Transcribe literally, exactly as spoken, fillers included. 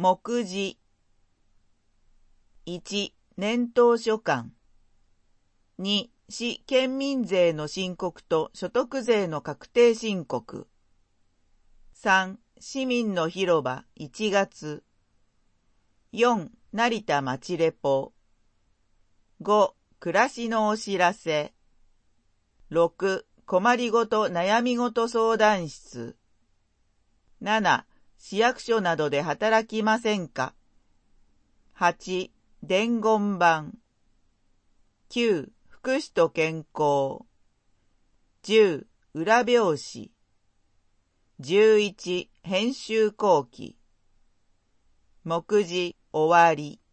目次。いち、年頭所管。に、市県民税の申告と所得税の確定申告。さん、市民の広場いちがつ。よん、成田町レポ。ご、暮らしのお知らせ。ろく、困りごと悩みごと相談室。なな、市役所などで働きませんか。はち、伝言板。きゅう、福祉と健康。じゅう、裏表紙。じゅういち、編集後期。目次終わり。